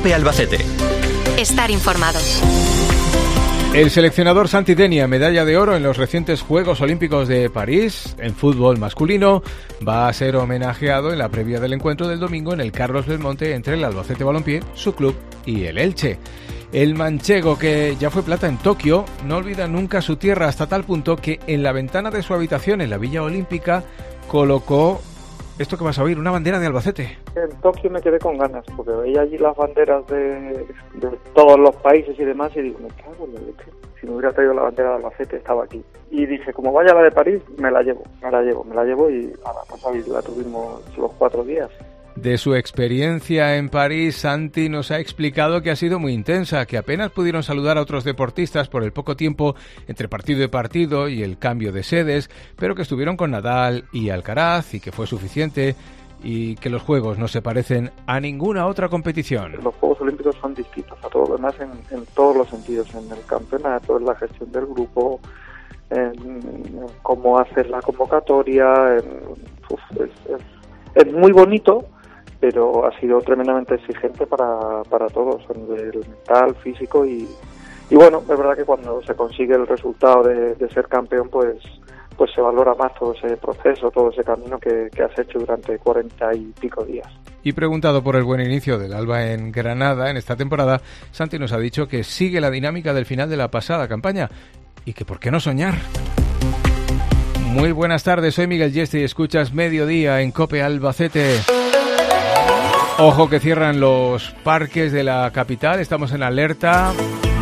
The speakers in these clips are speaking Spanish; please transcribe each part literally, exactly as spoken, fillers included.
COPE Albacete. Estar informados. El seleccionador Santi Denia, medalla de oro en los recientes Juegos Olímpicos de París, en fútbol masculino, va a ser homenajeado en la previa del encuentro del domingo en el Carlos Belmonte entre el Albacete Balompié, su club, y el Elche. El manchego, que ya fue plata en Tokio, no olvida nunca su tierra hasta tal punto que en la ventana de su habitación en la Villa Olímpica colocó esto que vas a oír, una bandera de Albacete. En Tokio me quedé con ganas, porque veía allí las banderas de, de todos los países y demás, y digo, me cago en la leche. Si me hubiera traído la bandera de Albacete, estaba aquí. Y dije, como vaya la de París, me la llevo, me la llevo, me la llevo, y ahora, pues ahí la tuvimos los cuatro días. De su experiencia en París, Santi nos ha explicado que ha sido muy intensa, que apenas pudieron saludar a otros deportistas por el poco tiempo entre partido y partido y el cambio de sedes, pero que estuvieron con Nadal y Alcaraz y que fue suficiente, y que los Juegos no se parecen a ninguna otra competición. Los Juegos Olímpicos son distintos a todo lo demás en, en todos los sentidos, en el campeonato, en la gestión del grupo, en, en cómo hacer la convocatoria, en, uf, es, es, es muy bonito, pero ha sido tremendamente exigente para, para todos, a nivel mental, físico, y, y bueno, es verdad que cuando se consigue el resultado de, de ser campeón, pues pues se valora más todo ese proceso, todo ese camino que, que has hecho durante cuarenta y pico días. Y preguntado por el buen inicio del Alba en Granada en esta temporada, Santi nos ha dicho que sigue la dinámica del final de la pasada campaña y que ¿por qué no soñar? Muy buenas tardes, soy Miguel Yeste y escuchas Mediodía en COPE Albacete. Ojo que cierran los parques de la capital, estamos en alerta,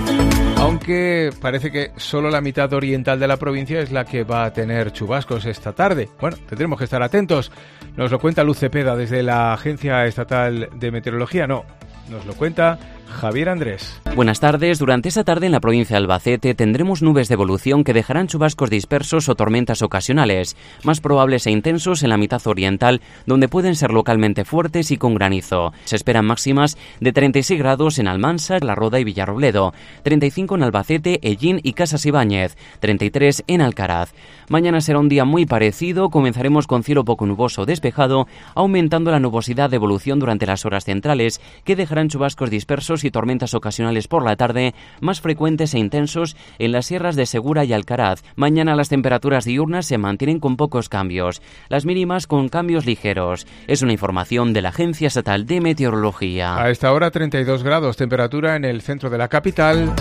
aunque parece que solo la mitad oriental de la provincia es la que va a tener chubascos esta tarde. Bueno, tendremos que estar atentos. Nos lo cuenta Luz Cepeda desde la Agencia Estatal de Meteorología. No, nos lo cuenta Javier Andrés. Buenas tardes. Durante esta tarde en la provincia de Albacete tendremos nubes de evolución que dejarán chubascos dispersos o tormentas ocasionales, más probables e intensos en la mitad oriental, donde pueden ser localmente fuertes y con granizo. Se esperan máximas de treinta y seis grados en Almansa, La Roda y Villarrobledo, treinta y cinco en Albacete, Ellín y Casas Ibáñez, treinta y tres en Alcaraz. Mañana será un día muy parecido, comenzaremos con cielo poco nuboso despejado, aumentando la nubosidad de evolución durante las horas centrales, que dejarán chubascos dispersos y tormentas ocasionales por la tarde, más frecuentes e intensos en las sierras de Segura y Alcaraz. Mañana las temperaturas diurnas se mantienen con pocos cambios, las mínimas con cambios ligeros. Es una información de la Agencia Estatal de Meteorología. A esta hora treinta y dos grados, temperatura en el centro de la capital.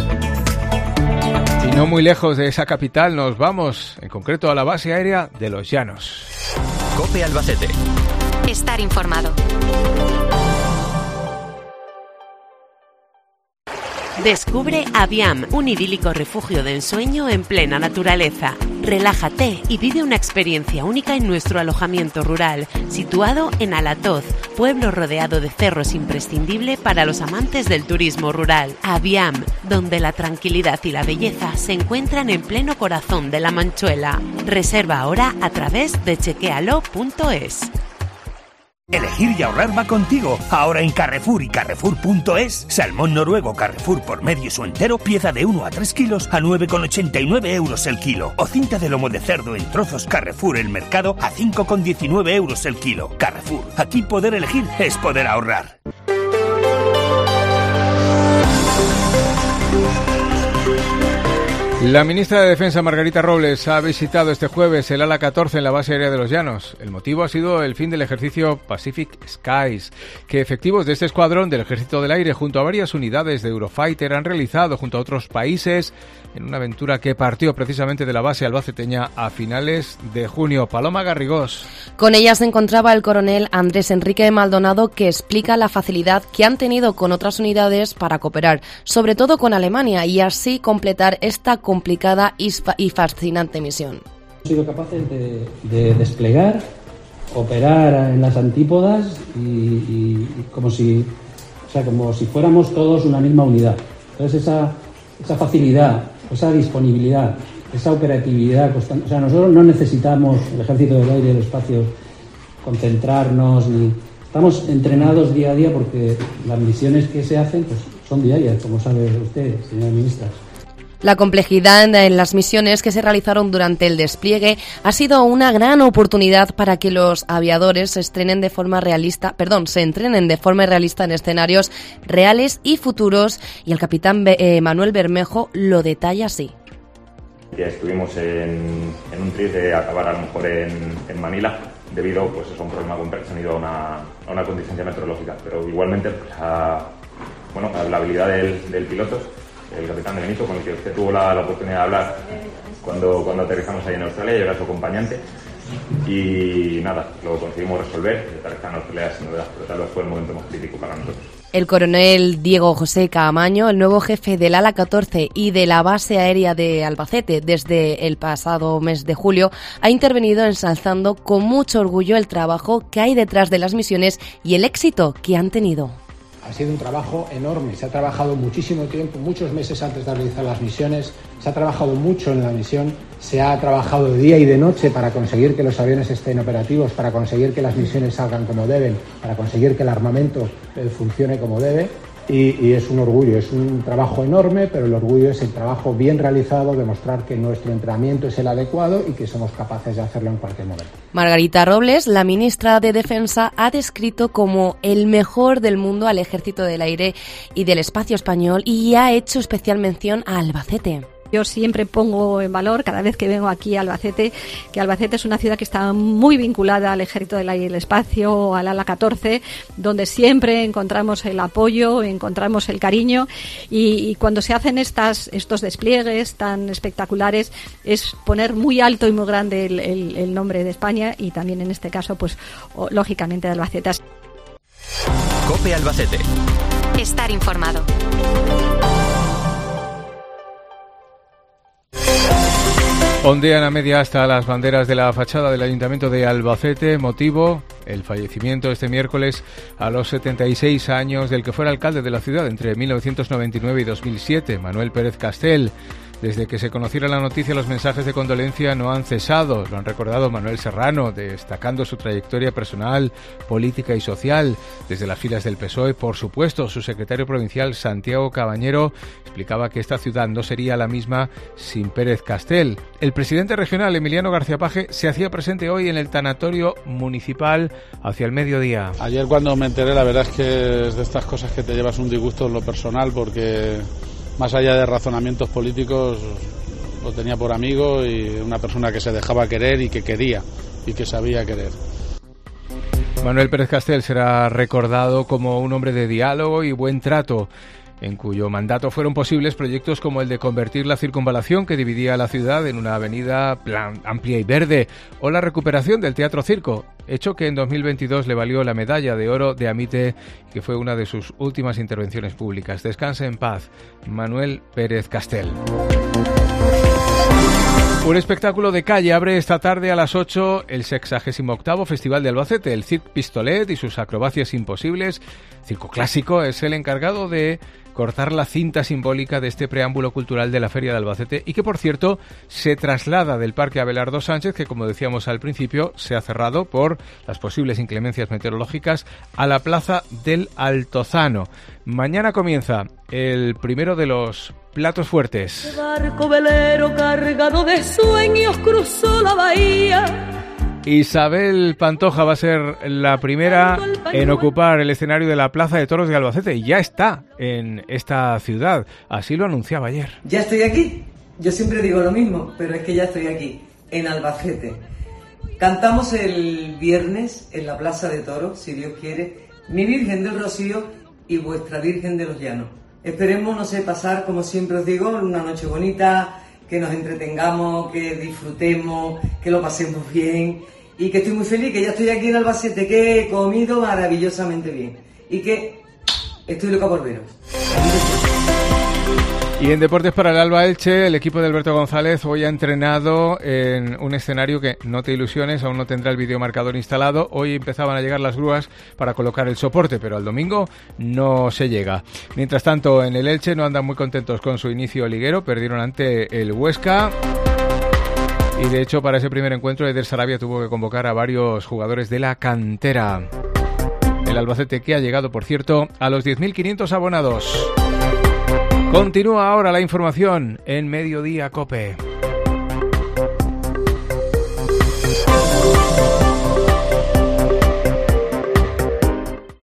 Y no muy lejos de esa capital nos vamos, en concreto a la base aérea de Los Llanos. COPE Albacete. Estar informado. Descubre Aviam, un idílico refugio de ensueño en plena naturaleza. Relájate y vive una experiencia única en nuestro alojamiento rural, situado en Alatoz, pueblo rodeado de cerros imprescindible para los amantes del turismo rural. Aviam, donde la tranquilidad y la belleza se encuentran en pleno corazón de la Manchuela. Reserva ahora a través de chequealo punto es. Elegir y ahorrar va contigo. Ahora en Carrefour y Carrefour punto es, salmón noruego Carrefour por medio su entero, pieza de uno a tres kilos a nueve con ochenta y nueve euros el kilo. O cinta de lomo de cerdo en trozos Carrefour El Mercado a cinco con diecinueve euros el kilo. Carrefour, aquí poder elegir es poder ahorrar. La ministra de Defensa, Margarita Robles, ha visitado este jueves el ala catorce en la base aérea de Los Llanos. El motivo ha sido el fin del ejercicio Pacific Skies, que efectivos de este escuadrón del Ejército del Aire junto a varias unidades de Eurofighter han realizado junto a otros países en una aventura que partió precisamente de la base albaceteña a finales de junio. Paloma Garrigós. Con ella se encontraba el coronel Andrés Enrique de Maldonado, que explica la facilidad que han tenido con otras unidades para cooperar, sobre todo con Alemania, y así completar esta complicada y fascinante misión. Hemos sido capaces de, de desplegar, operar en las antípodas y, y, y como si, o sea, como si fuéramos todos una misma unidad. Entonces esa, esa facilidad, esa disponibilidad, esa operatividad constante, o sea, nosotros no necesitamos, el Ejército del Aire, el espacio, concentrarnos, ni estamos entrenados día a día porque las misiones que se hacen pues son diarias, como sabe usted, señora ministra. La complejidad en las misiones que se realizaron durante el despliegue ha sido una gran oportunidad para que los aviadores se estrenen de forma realista, perdón, se entrenen de forma realista en escenarios reales y futuros, y el capitán eh, Manuel Bermejo lo detalla así. Ya estuvimos en, en un trip de acabar a lo mejor en, en Manila, debido pues, a un problema con se han ido a una, a una contingencia meteorológica, pero igualmente pues, a, bueno, a la habilidad del, del piloto, el capitán de Benito, con el que usted tuvo la, la oportunidad de hablar cuando, cuando aterrizamos ahí en Australia, yo era su acompañante, y nada, lo conseguimos resolver. Aterrizar en Australia sin duda, pero tal vez fue el momento más crítico para nosotros. El coronel Diego José Caamaño, el nuevo jefe del ala catorce y de la base aérea de Albacete desde el pasado mes de julio, ha intervenido ensalzando con mucho orgullo el trabajo que hay detrás de las misiones y el éxito que han tenido. Ha sido un trabajo enorme, se ha trabajado muchísimo tiempo, muchos meses antes de realizar las misiones, se ha trabajado mucho en la misión, se ha trabajado de día y de noche para conseguir que los aviones estén operativos, para conseguir que las misiones salgan como deben, para conseguir que el armamento eh, funcione como debe. Y, y es un orgullo, es un trabajo enorme, pero el orgullo es el trabajo bien realizado, demostrar que nuestro entrenamiento es el adecuado y que somos capaces de hacerlo en cualquier momento. Margarita Robles, la ministra de Defensa, ha descrito como el mejor del mundo al Ejército del Aire y del Espacio Español y ha hecho especial mención a Albacete. Yo siempre pongo en valor, cada vez que vengo aquí a Albacete, que Albacete es una ciudad que está muy vinculada al Ejército del Aire y el Espacio, al ala catorce, donde siempre encontramos el apoyo, encontramos el cariño, y, y cuando se hacen estas, estos despliegues tan espectaculares es poner muy alto y muy grande el, el, el nombre de España y también en este caso, pues lógicamente de Albacete. COPE Albacete. Estar informado. Ondean a media hasta las banderas de la fachada del Ayuntamiento de Albacete. Motivo: el fallecimiento este miércoles a los setenta y seis años del que fuera alcalde de la ciudad entre mil novecientos noventa y nueve y dos mil siete, Manuel Pérez Castel. Desde que se conociera la noticia, los mensajes de condolencia no han cesado. Lo han recordado Manuel Serrano, destacando su trayectoria personal, política y social. Desde las filas del P S O E, por supuesto, su secretario provincial, Santiago Cabañero, explicaba que esta ciudad no sería la misma sin Pérez Castel. El presidente regional, Emiliano García Paje, se hacía presente hoy en el tanatorio municipal hacia el mediodía. Ayer cuando me enteré, la verdad es que es de estas cosas que te llevas un disgusto en lo personal, porque más allá de razonamientos políticos, lo tenía por amigo y una persona que se dejaba querer y que quería y que sabía querer. Manuel Pérez Castel será recordado como un hombre de diálogo y buen trato, en cuyo mandato fueron posibles proyectos como el de convertir la circunvalación que dividía la ciudad en una avenida plan, amplia y verde, o la recuperación del Teatro Circo, hecho que en dos mil veintidós le valió la medalla de oro de Amite, que fue una de sus últimas intervenciones públicas. Descanse en paz, Manuel Pérez Castel. Un espectáculo de calle abre esta tarde a las ocho el sexagésimo octavo Festival de Albacete. El Cirque Pistolet y sus acrobacias imposibles, circo clásico, es el encargado de cortar la cinta simbólica de este preámbulo cultural de la Feria de Albacete y que, por cierto, se traslada del Parque Abelardo Sánchez, que, como decíamos al principio, se ha cerrado por las posibles inclemencias meteorológicas, a la Plaza del Altozano. Mañana comienza el primero de los platos fuertes. El barco velero cargado de sueños cruzó la bahía. Isabel Pantoja va a ser la primera en ocupar el escenario de la Plaza de Toros de Albacete y ya está en esta ciudad, así lo anunciaba ayer. Ya estoy aquí, yo siempre digo lo mismo, pero es que ya estoy aquí, en Albacete. Cantamos el viernes en la Plaza de Toros, si Dios quiere, Mi Virgen del Rocío y Vuestra Virgen de los Llanos. Esperemos, no sé, pasar, como siempre os digo, una noche bonita, que nos entretengamos, que disfrutemos, que lo pasemos bien y que estoy muy feliz, que ya estoy aquí en Albacete, que he comido maravillosamente bien y que estoy loca por veros. Y en Deportes para el Alba Elche, el equipo de Alberto González hoy ha entrenado en un escenario que, no te ilusiones, aún no tendrá el videomarcador instalado. Hoy empezaban a llegar las grúas para colocar el soporte, pero al domingo no se llega. Mientras tanto, en el Elche no andan muy contentos con su inicio liguero, perdieron ante el Huesca. Y de hecho, para ese primer encuentro, Eder Sarabia tuvo que convocar a varios jugadores de la cantera. El Albacete, que ha llegado, por cierto, a los diez mil quinientos abonados. Continúa ahora la información en Mediodía COPE.